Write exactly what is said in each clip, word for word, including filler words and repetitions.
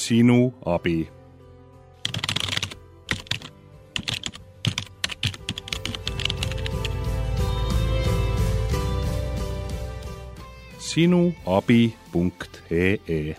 sinu abi. sinuabi punkt ee.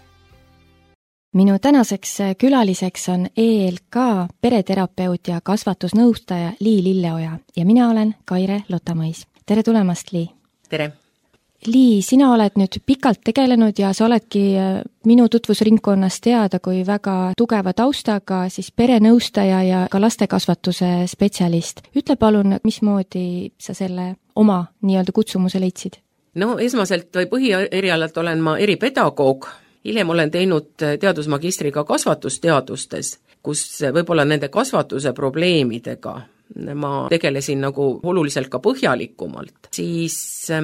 Minu tänaseks külaliseks on E L K pereterapeut ja kasvatusnõustaja Lii Lilleoja ja mina olen Kaire Lotamõis. Tere tulemast, Lii! Tere! Lii, sina oled nüüd pikalt tegelenud ja sa oledki minu tutvusringkonnas teada kui väga tugeva taustaga, siis perenõustaja ja ka lastekasvatuse spetsialist. Ütle palun, mismoodi sa selle oma nii-öelda kutsumuse leidsid? No esmaselt või põhierialalt olen ma eripedagoog. Hiljem olen teinud teadusmagistriga kasvatusteadustes, kus võib-olla nende kasvatuse probleemidega ma tegelesin nagu oluliselt ka põhjalikumalt. Siis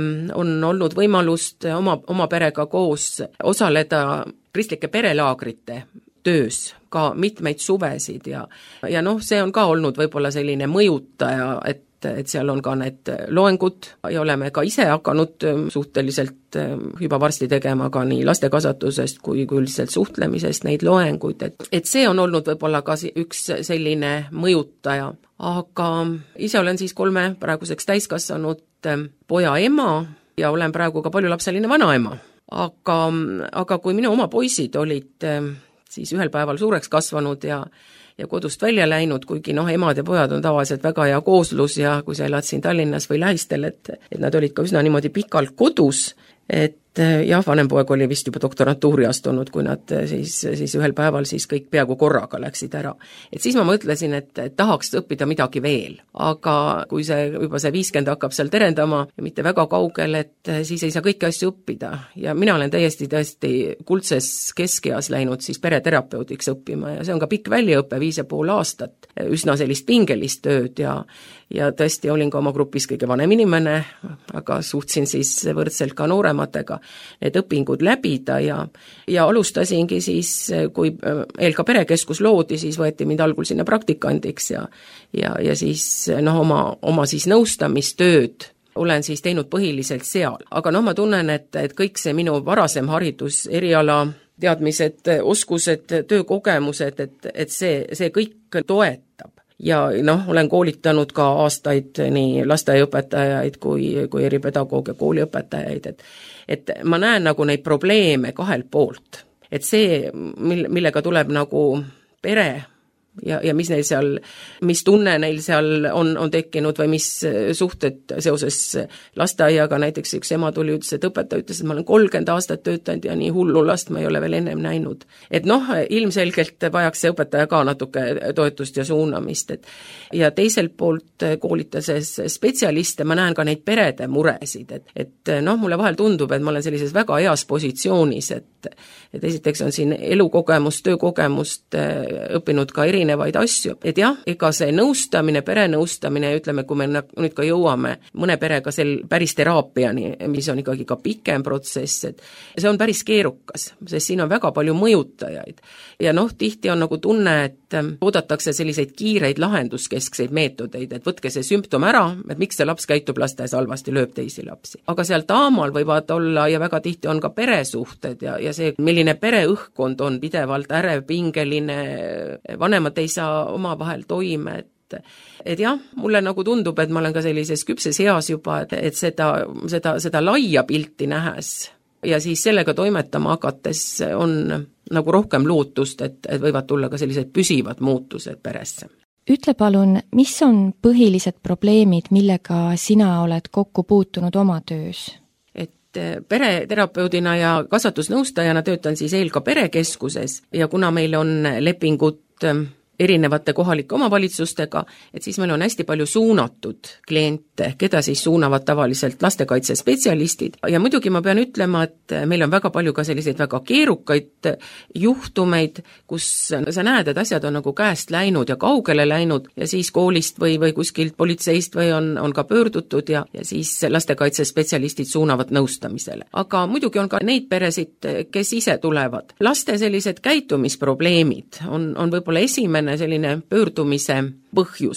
on olnud võimalust oma, oma perega koos osaleda kristlike perelaagrite töös ka mitmeid suvesid ja, ja noh, see on ka olnud võib-olla selline mõjutaja, et et seal on ka need loengud ja oleme ka ise hakanud suhteliselt juba varsti tegema ka nii lastekasvatusest kui üldiselt suhtlemisest neid loenguid, et, et see on olnud võib-olla ka üks selline mõjutaja, aga ise olen siis kolme praeguseks täiskasvanud poja ema ja olen praegu ka paljulapseline vanaema, aga, aga kui minu oma poisid olid siis ühel päeval suureks kasvanud ja ja kodust välja läinud, kuigi noh, emad ja pojad on tavaliselt väga hea kooslus ja kui sa elad siin Tallinnas või lähistel, et, et nad olid ka üsna niimoodi pikalt kodus, et jah, vanem poeg oli vist juba doktorantuuri astunud, kui nad siis, siis ühel päeval siis kõik peaaegu korraga läksid ära. Et siis ma mõtlesin, et, et tahaks õppida midagi veel, aga kui see juba see viiskümmend hakkab seal terendama ja mitte väga kaugel, et siis ei saa kõiki asju õppida ja mina olen täiesti tõesti kuldses keskeas läinud siis pereterapeudiks õppima ja see on ka pikk väljaõpe, viis ja pool aastat, üsna sellist pingelist tööd ja ja tõesti olin ka oma grupis kõige vanem inimene, aga suhtsin siis võrdselt ka noorematega need õpingud läbida ja, ja alustasingi siis, kui E L K perekeskus loodi, siis võeti mind algul sinna praktikandiks ja, ja, ja siis noh, oma, oma siis nõustamistööd olen siis teinud põhiliselt seal. Aga noh, ma tunnen, et, et kõik see minu varasem haridus, eriala, teadmised, oskused, töökogemused, et, et see, see kõik toetab. Ja noh, olen koolitanud ka aastaid nii lasteaiaõpetajaid kui, kui eripedagoog ja kooliõpetajaid, et, et ma näen nagu neid probleeme kahelt poolt. Et see, millega tuleb nagu pere ja, ja mis neil seal, mis tunne neil seal on, on tekkinud või mis suhted seoses lasteaiaga, näiteks üks ema tuli ütles, et õpetaja ütles, et ma olen kolmkümmend aastat töötanud ja nii hullu last ma ei ole veel ennem näinud. Et noh, ilmselgelt vajaks see õpetaja ka natuke toetust ja suunamist, et ja teiselt poolt koolitases spetsialiste ma näen ka neid perede muresid, et, et noh, mulle vahel tundub, et ma olen sellises väga heas positsioonis, et, et esiteks on siin elukogemust, töökogemust õppinud ka erinevaid asju, et jah, ega see nõustamine, perenõustamine, ütleme, kui me nüüd ka jõuame mõne perega sel päris teraapiani, mis on ikkagi ka pikem protsess, et see on päris keerukas, sest siin on väga palju mõjutajaid ja noh, tihti on nagu tunne, et oodatakse selliseid kiireid lahenduskeskseid meetodeid, et võtke see sümptom ära, et miks see laps käitub lasteaias halvasti, lööb teisi lapsi. Aga seal taamal võivad olla ja väga tihti on ka peresuhted ja, ja see, milline pereõhkkond on pidevalt ärev, pingeline, vanemad ei saa omavahel toime, et et jah, mulle nagu tundub, et ma olen ka sellises küpses eas juba, et, et seda, seda, seda laia pilti nähes ja siis sellega toimetama hakates on nagu rohkem lootust, et, et võivad tulla ka sellised püsivad muutused peresse. Ütle palun, mis on põhilised probleemid, millega sina oled kokku puutunud oma töös? Et pereterapeudina ja kasvatusnõustajana töötan siis E L K perekeskuses ja kuna meil on lepingud erinevate kohalike omavalitsustega, et siis meil on hästi palju suunatud kliente, keda siis suunavad tavaliselt lastekaitsespetsialistid. Ja muidugi ma pean ütlema, et meil on väga palju ka selliseid väga keerukaid juhtumeid, kus sa näed, et asjad on nagu käest läinud ja kaugele läinud ja siis koolist või, või kuskilt politseist või on, on ka pöördutud ja, ja siis lastekaitsespetsialistid suunavad nõustamisele. Aga muidugi on ka neid peresid, kes ise tulevad. Laste sellised käitumisprobleemid on, on võib-olla esimene selline pöördumise põhjus.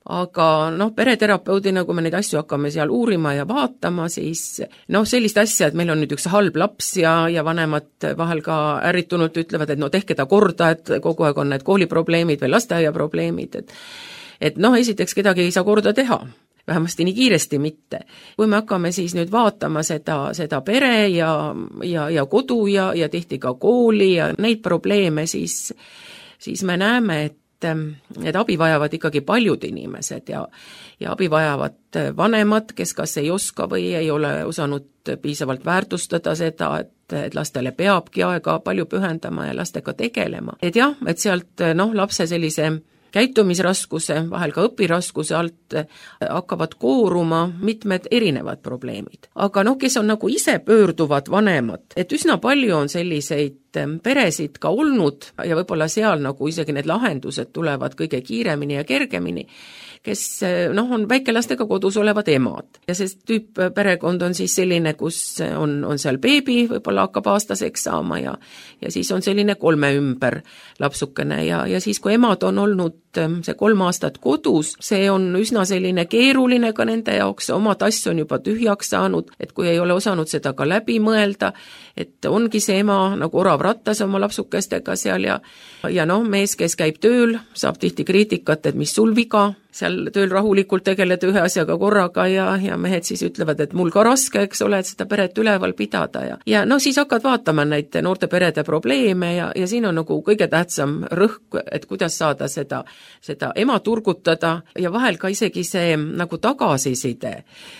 aga noh, pereterapeudina, kui me neid asju hakkame seal uurima ja vaatama, siis noh, sellist asja, et meil on nüüd üks halb laps ja, ja vanemad vahel ka ärritunult ütlevad, et no tehke ta korda, et kogu aeg on need kooliprobleemid või lasteaiaprobleemid, et et noh, esiteks kedagi ei saa korda teha. Vähemasti nii kiiresti mitte. Kui me hakkame siis nüüd vaatama seda, seda pere ja, ja, ja kodu ja, ja tihti ka kooli ja neid probleeme, siis, siis me näeme, et, et abi vajavad ikkagi paljud inimesed ja, ja abi vajavad vanemad, kes kas ei oska või ei ole osanud piisavalt väärtustada seda, et, et lastele peabki aega palju pühendama ja lastega tegelema. Et jah, et sealt noh, lapse sellise käitumisraskuse, vahel ka õpiraskuse alt hakkavad kooruma mitmed erinevad probleemid. Aga noh, kes on nagu ise pöörduvad vanemad, et üsna palju on selliseid peresid ka olnud ja võib-olla seal nagu isegi need lahendused tulevad kõige kiiremini ja kergemini, kes noh, on väikelastega kodus olevad emad. Ja see tüüp perekond on siis selline, kus on, on seal beebi, võib-olla hakkab aastaseks saama ja, ja siis on selline kolme ümber lapsukene ja, ja siis, kui emad on olnud see kolm aastat kodus, see on üsna selline keeruline ka nende jaoks, oma tass on juba tühjaks saanud, et kui ei ole osanud seda ka läbi mõelda, et ongi see ema nagu orav rattas oma lapsukestega seal ja, ja noh, mees, kes käib tööl, saab tihti kriitikat, et mis sul viga, seal tööl rahulikult tegeled ühe asjaga korraga ja, ja mehed siis ütlevad, et mul ka raske, eks ole, et seda peret üleval pidada ja, ja no siis hakkad vaatama neid noorte perede probleeme ja, ja siin on nagu kõige tähtsam rõhk, et kuidas saada seda, seda ema turgutada ja vahel ka isegi see nagu tagasiside,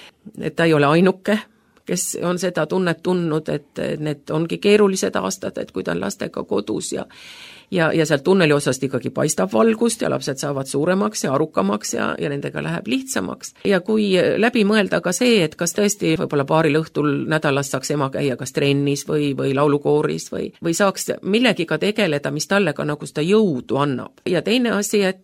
et ta ei ole ainuke, kes on seda tunnet tundnud, et need ongi keerulised aastad, et kui ta on lastega kodus ja ja, ja sealt tunneli osast ikkagi paistab valgust ja lapsed saavad suuremaks ja arukamaks ja, ja nendega läheb lihtsamaks. Ja kui läbi mõelda ka see, et kas tõesti võib-olla paaril õhtul nädalas saaks ema käia kas trennis või, või laulukooris või, või saaks millegiga tegeleda, mis talle ka nagu seda jõudu annab. Ja teine asi, et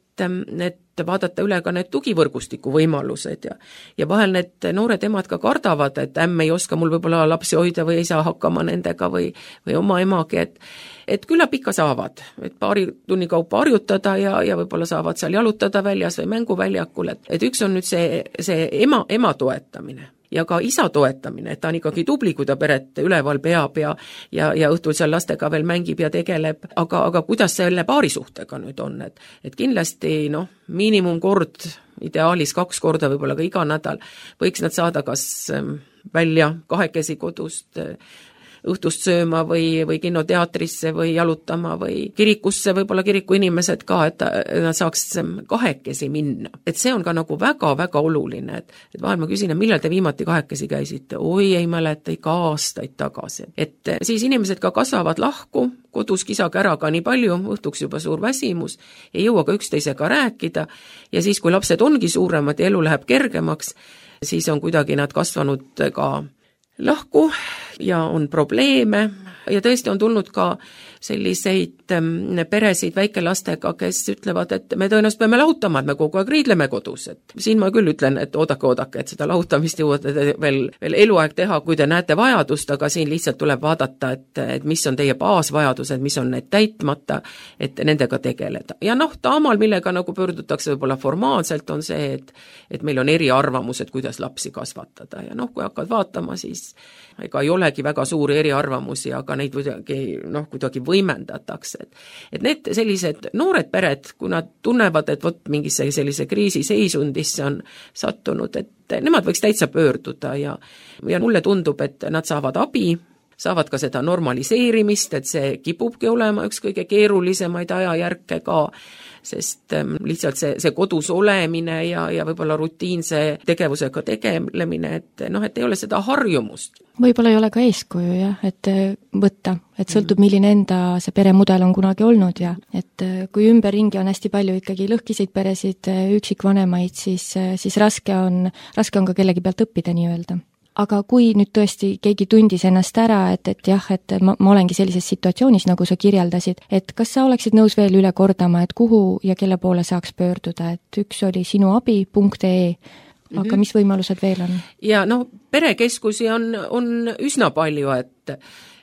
et vaadata üle ka need tugivõrgustiku võimalused ja, ja vahel need noored emad ka kardavad, et ämm ei oska mul võib-olla lapsi hoida või ei saa hakkama nendega või, või oma emagi, et, et küllap ikka saavad, et paari tunni kaupa harjutada ja, ja võib-olla saavad seal jalutada väljas või mänguväljakul, et, et üks on nüüd see, see ema, ema toetamine ja ka isa toetamine, et ta on ikkagi tubli, kui ta peret üleval peab ja, ja, ja õhtul seal lastega veel mängib ja tegeleb, aga, aga kuidas selle paari suhtega nüüd on, et, et kindlasti noh, miinimumkord, ideaalis kaks korda, võib-olla ka iga nädal, võiks nad saada kas välja kahekesi kodust õhtust sööma või, või kinoteatrisse või jalutama või kirikusse, võib-olla kiriku inimesed ka, et nad saaks kahekesi minna. Et see on ka nagu väga-väga oluline, et, et vahel ma küsin, et millal te viimati kahekesi käisite? Oi, ei mäleta, ikka aastaid tagasi. Et siis inimesed ka kasvavad lahku, kodus kisage ära ka nii palju, õhtuks juba suur väsimus, ei jõua ka üksteisega rääkida ja siis, kui lapsed ongi suuremad ja elu läheb kergemaks, siis on kuidagi nad kasvanud ka lahku ja on probleeme ja tõesti on tulnud ka selliseid peresid väikelastega, kes ütlevad, et me tõenäoliselt peame lahutama, et me kogu aeg riidleme kodus. Et siin ma küll ütlen, et oodake, oodake, et seda lahutamist jõuate veel, veel eluaeg teha, kui te näete vajadust, aga siin lihtsalt tuleb vaadata, et, et mis on teie baasvajadused, mis on need täitmata, et nendega tegeleda. Ja noh, taamal, millega nagu pöördutakse võib-olla formaalselt, on see, et, et meil on eriarvamused, kuidas lapsi kasvatada. Ja noh, kui hakkad vaatama, siis ega ei olegi väga suuri eriarvamusi, aga neid kuidagi, noh, kuidagi võimendatakse. Et need sellised noored pered, kui nad tunnevad, et vot mingisse sellise kriisiseisundisse on sattunud, et nemad võiks täitsa pöörduda ja, ja mulle tundub, et nad saavad abi, saavad ka seda normaliseerimist, et see kipubki olema üks kõige keerulisemaid ajajärke ka, sest lihtsalt see, see kodus olemine ja, ja võib-olla rutiinse tegevusega tegelemine, et noh, et ei ole seda harjumust. Võib-olla ei ole ka eeskuju, jah, et võtta, et sõltub, milline enda see peremudel on kunagi olnud ja et kui ümberringi on hästi palju ikkagi lõhkiseid peresid, üksikvanemaid, siis, siis raske on, raske on ka kellegi pealt õppida nii-öelda. Aga kui nüüd tõesti keegi tundis ennast ära, et, et jah, et ma, ma olengi sellises situatsioonis, nagu sa kirjeldasid, et kas sa oleksid nõus veel üle kordama, et kuhu ja kelle poole saaks pöörduda, et üks oli sinuabi punkt ee, aga mm-hmm. mis võimalused veel on? Ja noh, perekeskusi on, on üsna palju, et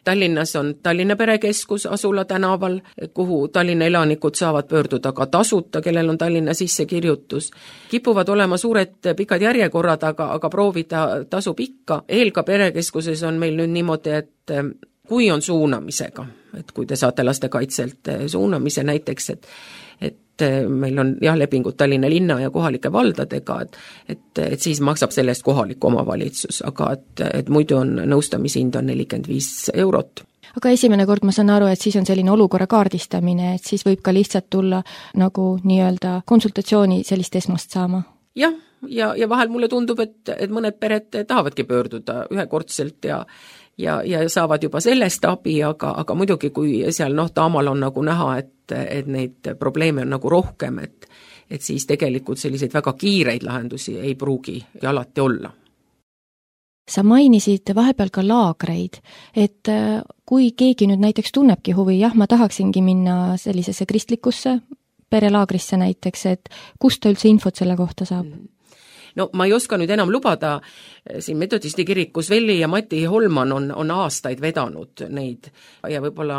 Tallinnas on Tallinna Perekeskus Asula tänaval, kuhu Tallinna elanikud saavad pöörduda ka tasuta, kellel on Tallinna sissekirjutus. Kipuvad olema suured pikad järjekorrad, aga, aga proovida tasub ikka. Eelka Perekeskuses on meil nüüd niimoodi, et kui on suunamisega, et kui te saate lastekaitselt suunamise näiteks, et et meil on jah lepingud Tallinna linna ja kohalike valdadega, et, et, et siis maksab sellest kohalik omavalitsus, aga et, et muidu on nõustamishind on nelikümmend viis eurot. Aga esimene kord ma saan aru, et siis on selline olukorra kaardistamine, et siis võib ka lihtsalt tulla nagu nii-öelda konsultatsiooni sellist esmast saama? Jah, ja, ja vahel mulle tundub, et, et mõned pered tahavadki pöörduda ühekordselt ja ja, ja saavad juba sellest abi, aga, aga muidugi kui seal noh, taamal on nagu näha, et, et neid probleeme on nagu rohkem, et, et siis tegelikult selliseid väga kiireid lahendusi ei pruugi ja alati olla. Sa mainisid vahepeal ka laagreid, et kui keegi nüüd näiteks tunnebki huvi, jah, ma tahaksingi minna sellisesse kristlikusse perelaagrisse näiteks, et kust ta üldse infot selle kohta saab? No ma ei oska nüüd enam lubada, siin Metodisti kirikus Velli ja Mati Holman on, on aastaid vedanud neid ja võib-olla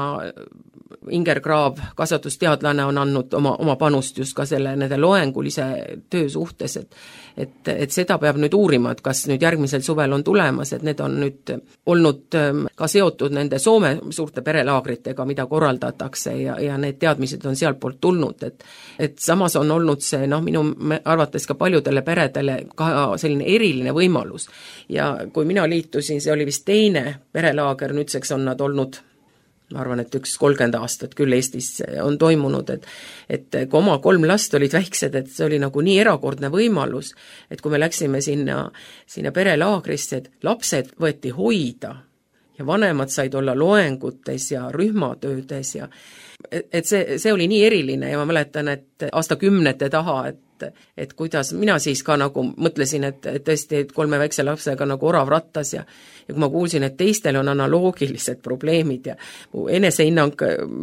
Inger Kraav, kasvatusteadlane, on andnud oma, oma panust just ka selle nende loengulise töö suhtes, et, et, et seda peab nüüd uurima, et kas nüüd järgmisel suvel on tulemas, et need on nüüd olnud ka seotud nende Soome suurte perelaagritega, mida korraldatakse ja, ja need teadmised on sealt poolt tulnud, et, et samas on olnud see, noh, minu arvates ka paljudele peredele ka selline eriline võimalus. Ja kui mina liitusin, see oli vist teine perelaager, nüüdseks on nad olnud, ma arvan, et üks kolmkümmend aastat küll Eestis on toimunud, et, et kui oma kolm last olid väiksed, et see oli nagu nii erakordne võimalus, et kui me läksime sinna, sinna perelaagrisse, et lapsed võeti hoida ja vanemad said olla loengutes ja rühmatöödes ja et see, see oli nii eriline ja ma mäletan, et aastakümnete taha, et et kuidas mina siis ka nagu mõtlesin, et, et tõesti et kolme väikse lapsega nagu orav rattas ja, ja kui ma kuulsin, et teistel on analoogilised probleemid ja mu enesehinnang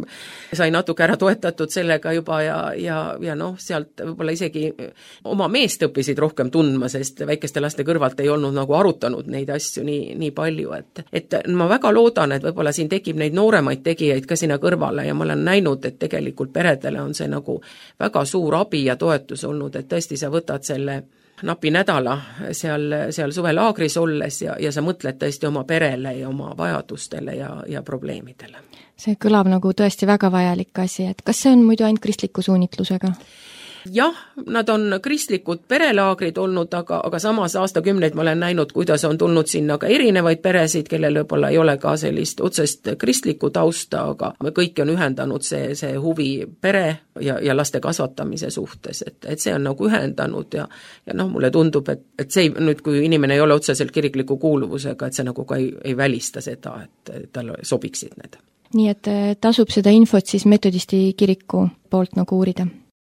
sai natuke ära toetatud sellega juba ja, ja, ja noh, sealt võib-olla isegi oma meest õppisid rohkem tundma, sest väikeste laste kõrvalt ei olnud nagu arutanud neid asju nii, nii palju, et, et ma väga loodan, et võib-olla siin tekib neid nooremaid tegijaid ka sinna kõrvale ja ma olen näinud, et tegelikult peredele on see nagu väga suur abi ja toetus olnud, et tõesti sa võtad selle napi nädala seal, seal suvelaagris olles ja, ja sa mõtled tõesti oma perele ja oma vajadustele ja, ja probleemidele. See kõlab nagu tõesti väga vajalik asi, et kas see on muidu ainult kristliku suunitlusega? Jah, nad on kristlikud perelaagrid olnud, aga, aga samas aastakümneid ma olen näinud, kuidas on tulnud sinna ka erinevaid peresid, kellel võib-olla ei ole ka sellist otsest kristlikku tausta, aga me kõiki on ühendanud see, see huvi pere ja, ja laste kasvatamise suhtes, et, et see on nagu ühendanud ja, ja noh, mulle tundub, et, et see nüüd, kui inimene ei ole otseselt kirikliku kuuluvusega, et see nagu ka ei, ei välista seda, et, et tal sobiksid need. Nii et tasub seda infot siis Metodisti kiriku poolt nagu uurida?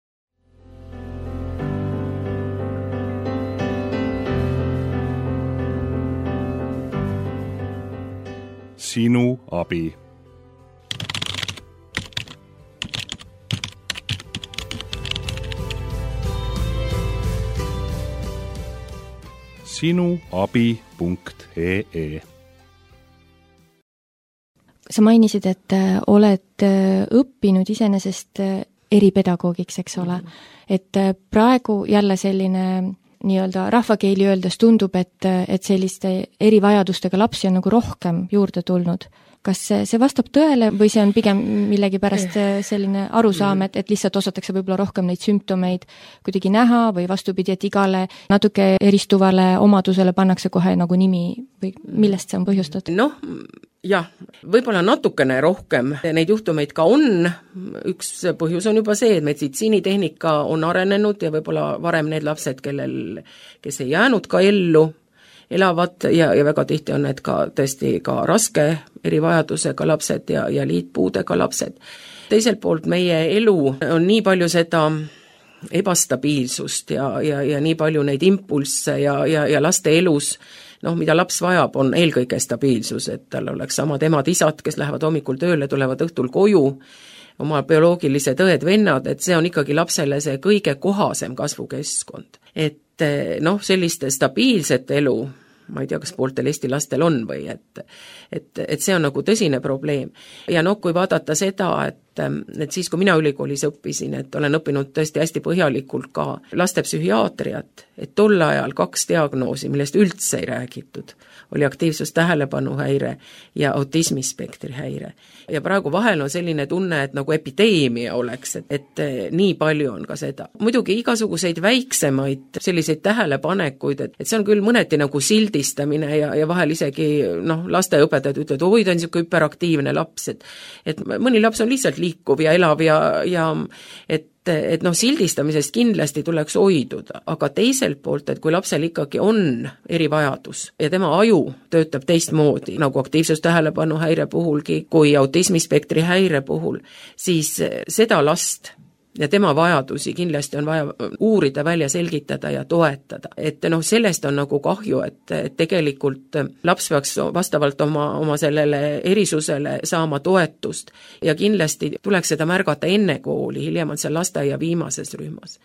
Sinu abi. sinuabi punkt ee. Sa mainisid, et oled õppinud iseenesest eripedagoogiks, eks ole. Et praegu jälle selline nii-öelda rahvakeeli öeldes tundub, et, et selliste erivajadustega lapsi on nagu rohkem juurde tulnud. Kas see, see vastab tõele või see on pigem millegi pärast selline arusaam, et, et lihtsalt osatakse võib-olla rohkem neid sümptomeid kuidagi näha või vastupidi, et igale natuke eristuvale omadusele pannakse kohe nagu nimi või millest see on põhjustatud? Noh, jah, võib-olla natukene rohkem neid juhtumeid ka on. Üks põhjus on juba see, et meditsiinitehnika on arenenud ja võib-olla varem need lapsed, kellel, kes ei jäänud ka ellu, elavad ja, ja väga tihti on need ka tõesti ka raske erivajadusega lapsed ja, ja liitpuudega lapsed. Teiselt poolt meie elu on nii palju seda ebastabiilsust ja, ja, ja nii palju neid impulsse ja, ja, ja laste elus, noh, mida laps vajab, on eelkõige stabiilsus, et tal oleks samad emad-isad, kes lähevad hommikul tööle, tulevad õhtul koju, oma bioloogilised õed-vennad, et see on ikkagi lapsele see kõige kohasem kasvukeskkond. Et noh, sellist stabiilset elu ma ei tea, kas pooltel Eesti lastel on või et, et, et see on nagu tõsine probleem. Ja noh, kui vaadata seda, et, et siis, kui mina ülikoolis õppisin, et olen õppinud tõesti hästi põhjalikult ka lastepsühhiaatriat, et tol ajal kaks diagnoosi, millest üldse ei räägitud, oli aktiivsus-tähelepanuhäire ja autismispektri häire. Ja praegu vahel on selline tunne, et nagu epideemia oleks, et, et nii palju on ka seda. Muidugi igasuguseid väiksemaid selliseid tähelepanekuid, et, et see on küll mõneti nagu sildistamine ja, ja vahel isegi noh, lasteõpetajad ütlevad, oi, ta on niisugune hyperaktiivne laps, et, et mõni laps on lihtsalt liikuv ja elav ja, ja et et noh, sildistamisest kindlasti tuleks hoiduda, aga teiselt poolt, et kui lapsel ikkagi on erivajadus ja tema aju töötab teistmoodi, nagu aktiivsustähelepanuhäire puhulgi, kui autismispektri häire puhul, siis seda last ja tema vajadusi kindlasti on vaja uurida, välja selgitada ja toetada. Et noh, sellest on nagu kahju, et, et tegelikult laps peaks vastavalt oma, oma sellele erisusele saama toetust ja kindlasti tuleks seda märgata enne kooli, hiljem on seal lasteaia viimases rühmas.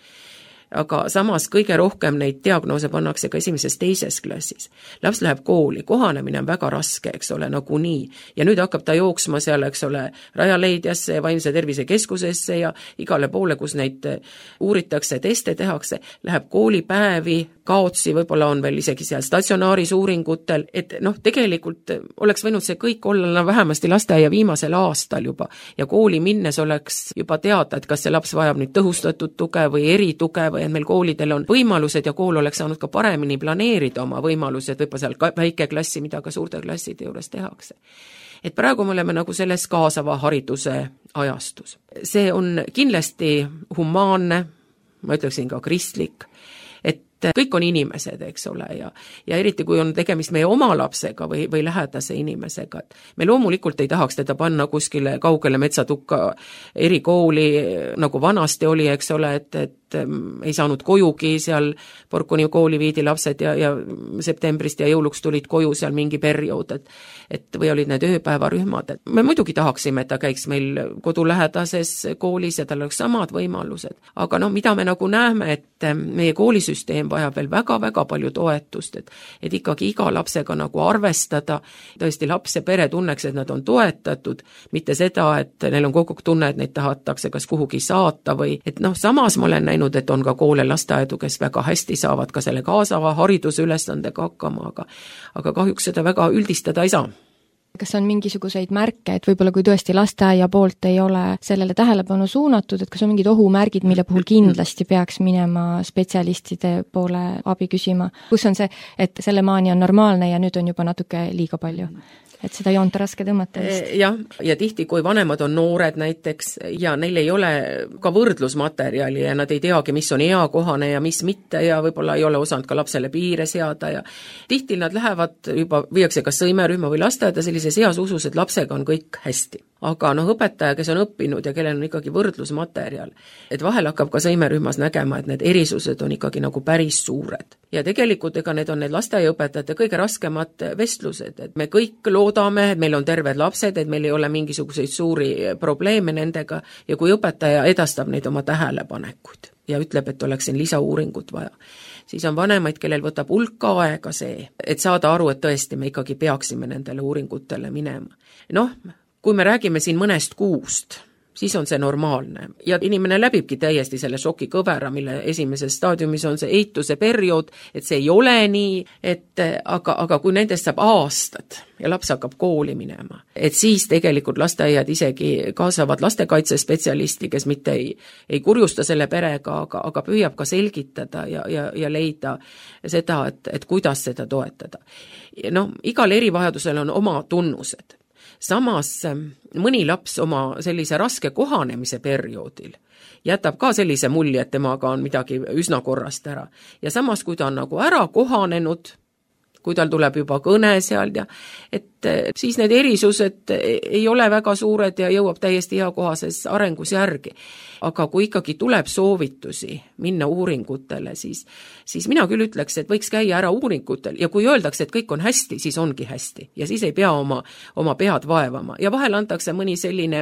Aga samas kõige rohkem neid diagnoose pannakse ka esimeses teises klassis. Laps läheb kooli, kohanemine on väga raske, eks ole, nagu nii. Ja nüüd hakkab ta jooksma seal, eks ole, Rajaleidjasse ja Vaimse tervise keskusesse ja igale poole, kus neid uuritakse, teste tehakse, läheb koolipäevi, kaotsi, võib-olla on veel isegi seal statsionaaris uuringutel, et noh, tegelikult oleks võinud see kõik olla vähemasti lasteaia viimasel aastal juba ja kooli minnes oleks juba teada, et kas see laps vajab nüüd tõhustatud tuge või erituge või et meil koolidel on võimalused ja kool oleks saanud ka paremini planeerida oma võimalused, võib-olla seal väikeklassi, mida ka suurte klasside juures tehakse. Et praegu me oleme nagu selles kaasava hariduse ajastus. See on kindlasti humaanne, ma ütleksin ka kristlik, et kõik on inimesed, eks ole, ja, ja eriti kui on tegemist meie oma lapsega või, või lähedase inimesega, et me loomulikult ei tahaks teda panna kuskile kaugele metsatukka erikooli, nagu vanasti oli, eks ole, et, et ei saanud kojugi, seal Porkuni kooli viidi lapsed ja, ja septembrist ja jõuluks tulid koju seal mingi periood, et, et või olid need ööpäevarühmad, et me muidugi tahaksime, et ta käiks meil kodulähedases koolis ja tal oleks samad võimalused, aga noh, mida me nagu näeme, et meie koolisüsteem vajab veel väga-väga palju toetust, et, et ikkagi iga lapsega nagu arvestada, tõesti laps ja pere tunneks, et nad on toetatud, mitte seda, et neil on kogu tunne, et neid tahetakse kas kuhugi saata või, et noh, samas ma olen näinud, et on ka koole lasteaedu, kes väga hästi saavad ka selle kaasava hariduse ülesandega hakkama, aga, aga kahjuks seda väga üldistada ei saa. Kas on mingisuguseid märke, et võib-olla kui tõesti lasteaia poolt ei ole sellele tähelepanu suunatud, et kas on mingid ohumärgid, mille puhul kindlasti peaks minema spetsialistide poole abi küsima? Kus on see, et selle maani on normaalne ja nüüd on juba natuke liiga palju? Et seda joont raske tõmmata vist. Jah, ja tihti, kui vanemad on noored näiteks ja neil ei ole ka võrdlusmaterjali ja nad ei teagi, mis on eakohane ja mis mitte ja võib-olla ei ole osanud ka lapsele piire seada ja tihti nad lähevad juba, viiakse kas sõimerühma või lasteaeda sellises heas usus, et lapsega on kõik hästi. Aga noh, õpetaja, kes on õppinud ja kellel on ikkagi võrdlusmaterjal, et vahel hakkab ka sõimerühmas nägema, et need erisused on ikkagi nagu päris suured. Ja tegelikult ega need on need lasteaiaõpetajate kõige raskemad vestlused, et me kõik loodame, et meil on terved lapsed, et meil ei ole mingisuguseid suuri probleeme nendega ja kui õpetaja edastab neid oma tähelepanekuid ja ütleb, et oleks siin lisauuringut vaja, siis on vanemaid, kellel võtab hulka aega see, et saada aru, et tõesti me ikkagi peaksime nendele uuringutele minema. Noh, kui me räägime siin mõnest kuust, siis on see normaalne. Ja inimene läbibki täiesti selle šoki kõvera, mille esimeses staadiumis on see eituse periood, et see ei ole nii, et aga, aga kui nendest saab aastad ja laps hakkab kooli minema, et siis tegelikult lasteaiad isegi kaasavad lastekaitsespetsialisti, kes mitte ei, ei kurjusta selle perega, aga, aga püüab ka selgitada ja, ja, ja leida seda, et, et kuidas seda toetada. No, igal erivajadusel on oma tunnused. Samas mõni laps oma sellise raske kohanemise perioodil jätab ka sellise mulje, et temaga on midagi üsna korrast ära. Ja samas, kui ta on nagu ära kohanenud, kui tal tuleb juba kõne seal ja et siis need erisused ei ole väga suured ja jõuab täiesti eakohases arengus järgi. Aga kui ikkagi tuleb soovitusi minna uuringutele, siis, siis mina küll ütleks, et võiks käia ära uuringutel ja kui öeldakse, et kõik on hästi, siis ongi hästi ja siis ei pea oma, oma pead vaevama ja vahel antakse mõni selline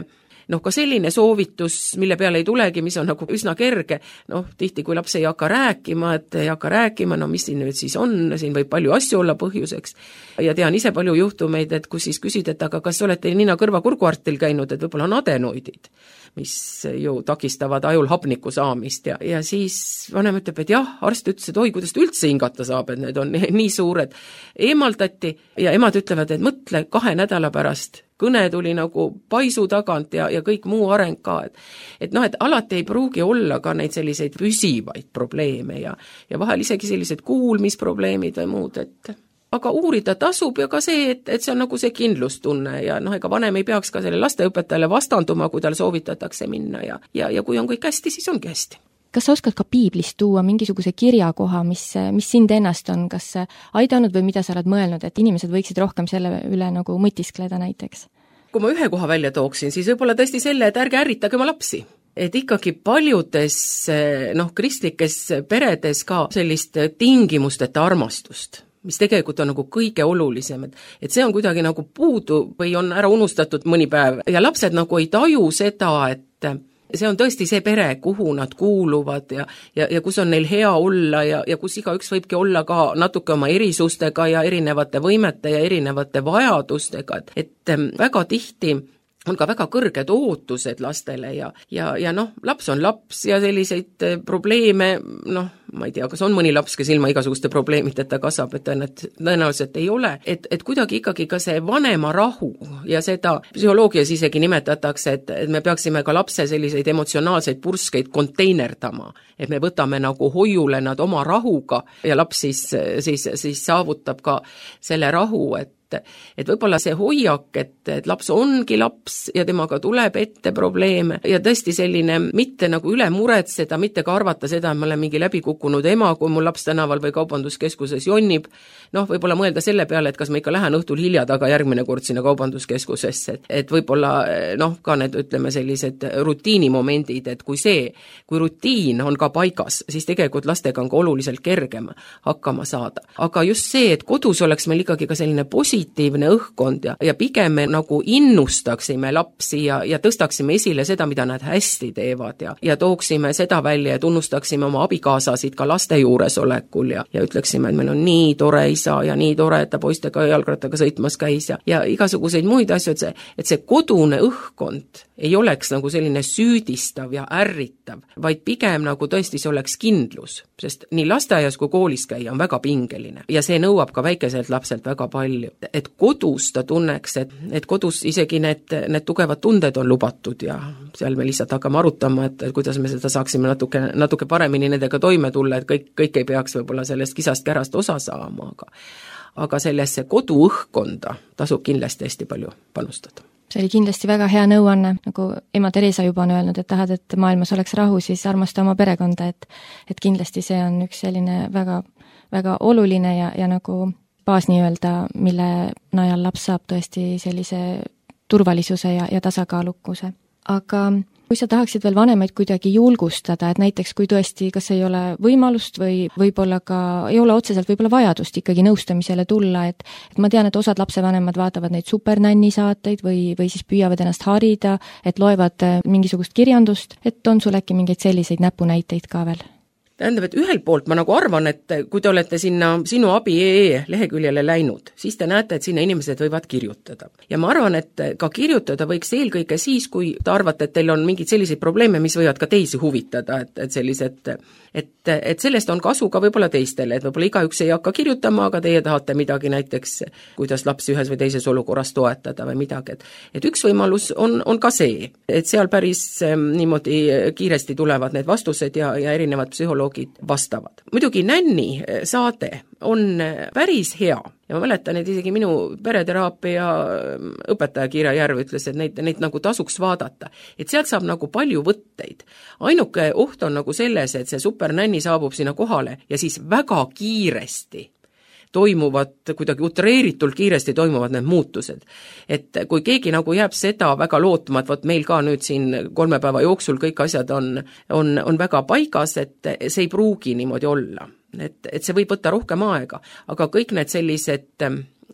noh, ka selline soovitus, mille peale ei tulegi, mis on nagu üsna kerge, noh, tihti kui laps ei hakka rääkima, et ei hakka rääkima, no mis siin nüüd siis on, siin võib palju asju olla põhjuseks. Ja tean ise palju juhtumeid, et kus siis küsid, et aga kas olete nina kõrva kurguartil käinud, et võib-olla on adenoidid, mis ju takistavad ajul hapniku saamist ja, ja siis vanem ütleb, et jah, arst ütles, et oi, kuidas ta üldse hingata saab, et need on nii suured. Eemaldati ja emad ütlevad, et mõtle, kahe nädala pärast kõne tuli nagu paisu tagant ja, ja kõik muu areng ka, et, et noh, et alati ei pruugi olla ka neid selliseid püsivaid probleeme ja, ja vahel isegi sellised kuulmisprobleemid või muud, et aga uurida tasub ja ka see, et, et see on nagu see kindlustunne ja noh, ega vanem ei peaks ka selle lasteõpetajale vastanduma, kui tal soovitatakse minna ja, ja, ja kui on kõik hästi, siis ongi hästi. Kas sa oskad ka piiblist tuua mingisuguse kirjakoha, mis, mis sind ennast on kas aidanud või mida sa oled mõelnud, et inimesed võiksid rohkem selle üle nagu mõtiskleda näiteks? Kui ma ühe koha välja tooksin, siis võib-olla tõesti selle, et ärge ärritage oma lapsi. Et ikkagi paljudes noh, kristlikes peredes ka sellist tingimusteta armastust, mis tegelikult on nagu kõige olulisem, et, et see on kuidagi nagu puudu või on ära unustatud mõni päev ja lapsed nagu ei taju seda, et see on tõesti see pere, kuhu nad kuuluvad ja, ja, ja kus on neil hea olla ja, ja kus igaüks võibki olla ka natuke oma erisustega ja erinevate võimete ja erinevate vajadustega, et, et väga tihti on ka väga kõrged ootused lastele ja, ja, ja noh, laps on laps ja selliseid probleeme, noh, ma ei tea, kas on mõni laps, kes ilma igasuguste probleemideta kasvab, et tõenäoliselt ei ole, et, et kuidagi ikkagi ka see vanema rahu ja seda psühholoogias isegi nimetatakse, et, et me peaksime ka lapse selliseid emotsionaalseid purskeid konteinerdama, et me võtame nagu hoiule nad oma rahuga ja laps siis, siis, siis saavutab ka selle rahu, et et võib-olla see hoiak, et, et laps ongi laps ja temaga tuleb ette probleeme ja tõesti selline mitte nagu üle muretseda, mitte ka arvata seda, et ma olen mingi läbikukkunud ema, kui mul laps tänaval või kaubanduskeskuses jonnib, noh, võib-olla mõelda selle peale, et kas ma ikka lähen õhtul hilja taga järgmine kord sinna kaubanduskeskusesse, et, et võib-olla noh, ka need ütleme sellised rutiinimomendid, et kui see, kui rutiin on ka paigas, siis tegelikult lastega on ka oluliselt kergem hakkama saada. Aga just see, et kodus oleks meil ikkagi ka selline positiivne positiivne õhkkond ja, ja pigem me nagu innustaksime lapsi ja, ja tõstaksime esile seda, mida nad hästi teevad ja, ja tooksime seda välja ja tunnustaksime oma abikaasasid ka laste juuresolekul ja, ja ütleksime, et meil on nii tore isa ja nii tore, et ta poistega jalgrattaga sõitmas käis ja, ja igasuguseid muid asju, et see, et see kodune õhkkond ei oleks nagu selline süüdistav ja ärritav, vaid pigem nagu tõesti see oleks kindlus, sest nii lasteaias kui koolis käia on väga pingeline ja see nõuab ka väikeselt lapselt väga palju. Et kodus ta tunneks, et, et kodus isegi need, need tugevad tunded on lubatud ja seal me lihtsalt hakkame arutama, et, et kuidas me seda saaksime natuke, natuke paremini nendega toime tulla, et kõik, kõik ei peaks võib-olla sellest kisast kärast osa saama, aga, aga sellesse koduõhkkonda tasub kindlasti hästi palju panustada. See oli kindlasti väga hea nõuanne, nagu ema Teresa juba on öelnud, et tahad, et maailmas oleks rahu, siis armasta oma perekonda, et, et kindlasti see on üks selline väga, väga oluline ja, ja nagu baas nii-öelda, mille najal laps saab tõesti sellise turvalisuse ja, ja tasakaalukuse. Aga kui sa tahaksid veel vanemaid kuidagi julgustada, et näiteks kui tõesti, kas ei ole võimalust või võib-olla ka ei ole otseselt võib-olla vajadust ikkagi nõustamisele tulla, et, et ma tean, et osad lapsevanemad vaatavad neid supernänni saateid või, või siis püüavad ennast harida, et loevad mingisugust kirjandust, et on sul äkki mingeid selliseid näpunäiteid ka veel? Tähendab, et ühelt poolt ma nagu arvan, et kui te olete sinna sinu abi punkt ee leheküljele läinud, siis te näete, et sinna inimesed võivad kirjutada. Ja ma arvan, et ka kirjutada võiks eelkõige siis, kui te arvate, et teil on mingid selliseid probleeme, mis võivad ka teisi huvitada, et, et sellised, et, et sellest on kasu ka võib-olla teistele, et võib-olla igaüks ei hakka kirjutama, aga teie tahate midagi näiteks, kuidas lapsi ühes või teises olukorras toetada või midagi. Et, et üks võimalus on, on ka see, et seal päris niimoodi kiiresti tulevad need vastused ja, ja erinevad psühholoogid vastavad. Muidugi nänni saade on päris hea ja ma mäletan, et isegi minu pereteraapia õpetaja Kiira Järv ütles, et neid, neid nagu tasuks vaadata, et sealt saab nagu palju võtteid. Ainuke oht on nagu selles, et see supernänni saabub sinna kohale ja siis väga kiiresti toimuvad, kuidagi utreeritult kiiresti toimuvad need muutused. Et kui keegi nagu jääb seda väga lootma, et võt meil ka nüüd siin kolme päeva jooksul kõik asjad on, on, on väga paigas, et see ei pruugi niimoodi olla. Et, et see võib võtta rohkem aega, aga kõik need sellised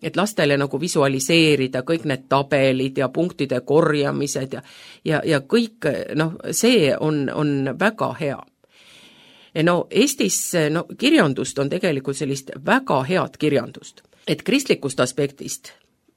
et lastele nagu visualiseerida kõik need tabelid ja punktide korjamised ja, ja, ja kõik, noh, see on, on väga hea. No Eestis no, kirjandust on tegelikult sellist väga head kirjandust, et kristlikust aspektist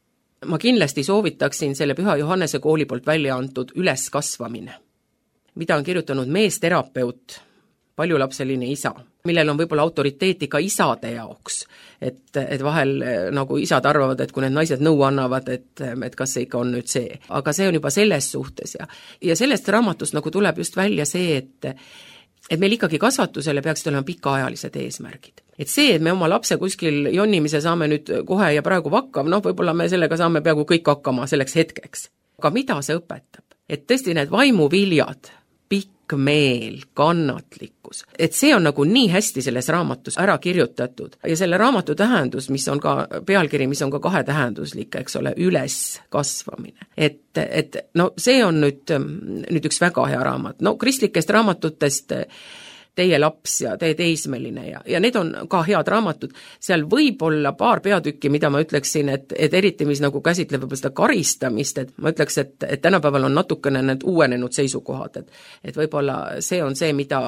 ma kindlasti soovitaksin selle Püha Johannese kooli poolt välja antud Üleskasvamine, mida on kirjutanud meesterapeut, paljulapseline isa, millel on võib-olla autoriteeti ka isade jaoks, et, et vahel nagu isad arvavad, et kui need naised nõu annavad, et, et kas see ikka on nüüd see. Aga see on juba selles suhtes ja, ja sellest raamatust nagu tuleb just välja see, et et meil ikkagi kasvatusele peaksid olema pikaajalised eesmärgid. Et see, et me oma lapse kuskil jonnimise saame nüüd kohe ja praegu vakkav, noh, võib-olla me sellega saame peaaegu kõik hakkama selleks hetkeks. Aga mida see õpetab? Et tõesti need vaimuviljad, pikk meel, kannatlikkus, et see on nagu nii hästi selles raamatus ära kirjutatud ja selle raamatu tähendus, mis on ka pealkiri, mis on ka kahetähenduslik, eks ole, üleskasvamine. Et, et no see on nüüd, nüüd üks väga hea raamat. No kristlikest raamatutest Teie laps ja Teie teismeline ja, ja need on ka head raamatud. Seal võib olla paar peatükki, mida ma ütleksin, et, et eriti mis nagu käsitleb võib-olla seda karistamist, et ma ütleks, et, et tänapäeval on natukene need uuenenud seisukohad, et, et võib-olla see on see, mida,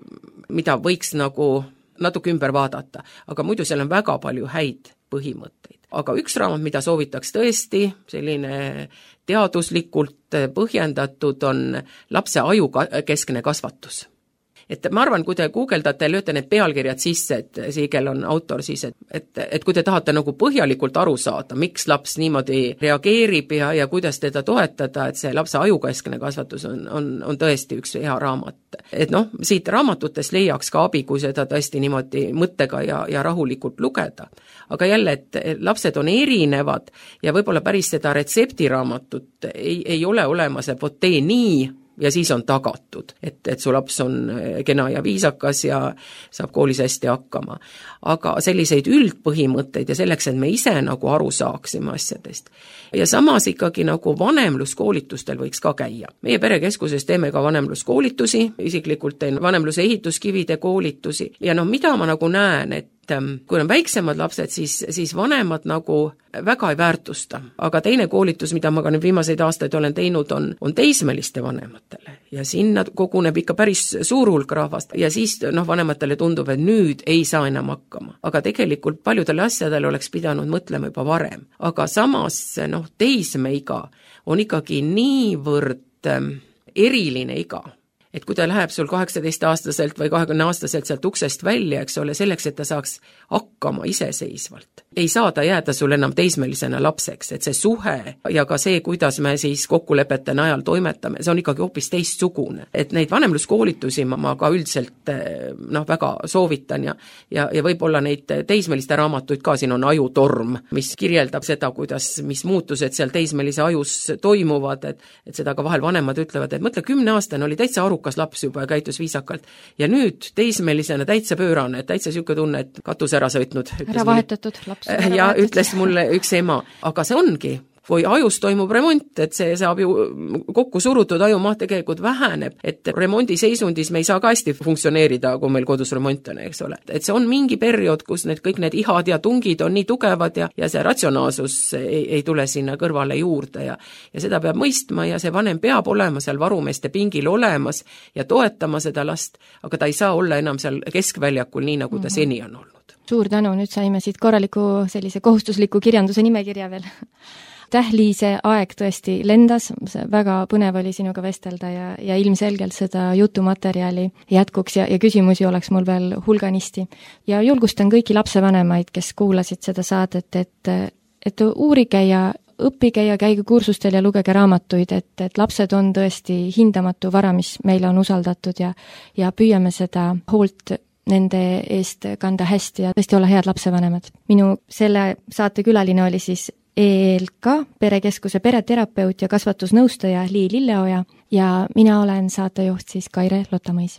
mida võiks nagu natuke ümber vaadata, aga muidu seal on väga palju häid põhimõtteid. Aga üks raamat, mida soovitaks tõesti, selline teaduslikult põhjendatud, on lapse aju keskne kasvatus. Et ma arvan, kui te guugeldate, lööte need pealkirjad sisse, et Siigel on autor siis, et, et, et kui te tahate nagu põhjalikult aru saada, miks laps niimoodi reageerib ja, ja kuidas teda toetada, et see lapse ajukeskne kasvatus on, on, on tõesti üks hea raamat. Et noh, siit raamatutest leiaks ka abi, kui seda tõesti niimoodi mõttega ja, ja rahulikult lugeda. Aga jälle, et lapsed on erinevad ja võib-olla päris seda retseptiraamatut ei, ei ole olemas, et vot tee nii, ja siis on tagatud, et, et su laps on kena ja viisakas ja saab koolis hästi hakkama. Aga selliseid üldpõhimõtteid ja selleks, et me ise nagu aru saaksime asjadest. Ja samas ikkagi nagu vanemluskoolitustel võiks ka käia. Meie perekeskuses teeme ka vanemluskoolitusi, isiklikult teen vanemluse ehituskivide koolitusi ja noh, mida ma nagu näen, et kui on väiksemad lapsed, siis, siis vanemad nagu väga ei väärtusta. Aga teine koolitus, mida ma ka nüüd viimaseid aastaid olen teinud, on, on teismeliste vanematele. Ja sinna koguneb ikka päris suur hulk rahvast. Ja siis noh, vanematele tundub, et nüüd ei saa enam hakkama. Aga tegelikult paljudele asjadele oleks pidanud mõtlema juba varem. Aga samas noh, teismeiga on ikkagi niivõrd eriline iga. Et kui ta läheb sul kaheksateist-aastaselt või kahekümne aastaselt sealt uksest välja, eks ole, selleks, et ta saaks hakkama iseseisvalt. Ei saa ta jääda sul enam teismelisena lapseks, et see suhe ja ka see, kuidas me siis kokkulepete najal toimetame, see on ikkagi hoopis teistsugune. Et neid vanemluskoolitusi ma, ma ka üldiselt noh, väga soovitan ja, ja, ja võib-olla neid teismeliste raamatuid ka, siin on Ajutorm, mis kirjeldab seda, kuidas, mis muutused seal teismelise ajus toimuvad, et, et seda ka vahel vanemad ütlevad, et mõtle, kümne aastane oli täitsa arukas laps juba ja käitus viisakalt. Ja nüüd teismelisena täitsa pöörane, täitsa siuke tunne, et katus ära sõitnud. Ära vahetatud laps. Ja vahetatud. Ütles mulle üks ema, aga see ongi, kui ajus toimub remont, et see saab ju kokku surutud ajumaht tegelikult väheneb, et remondi seisundis me ei saa ka hästi funktsioneerida, kui meil kodus remont on, eks ole. Et see on mingi periood, kus need kõik need ihad ja tungid on nii tugevad ja, ja see ratsionaalsus ei, ei tule sinna kõrvale juurde ja, ja seda peab mõistma ja see vanem peab olema seal varumeeste pingil olemas ja toetama seda last, aga ta ei saa olla enam seal keskväljakul nii, nagu ta mm-hmm. seni on olnud. Suur tänu, nüüd saime siit korraliku sellise kohustusliku kirjanduse nimekirja veel. Tähliise aeg tõesti lendas, väga põnev oli sinuga vestelda ja, ja ilmselgelt seda jutumaterjali jätkuks ja, ja küsimusi oleks mul veel hulganisti. Ja julgustan kõiki lapsevanemaid, kes kuulasid seda saadet, et, et uurige ja õppige ja käige kursustel ja lugege raamatuid, et, et lapsed on tõesti hindamatu vara, mis meile on usaldatud ja, ja püüame seda hoolt nende eest kanda hästi ja tõesti olla head lapsevanemad. Minu selle saate külaline oli siis E L K, perekeskuse pereterapeut ja kasvatusnõustaja Lii Lilleoja ja mina olen saatejuht siis Kaire Lotamõis.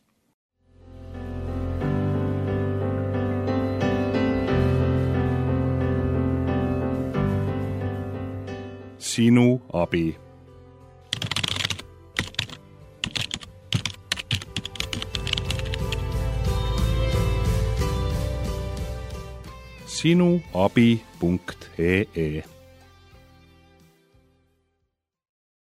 Sinu abi. sinuabi punkt ee.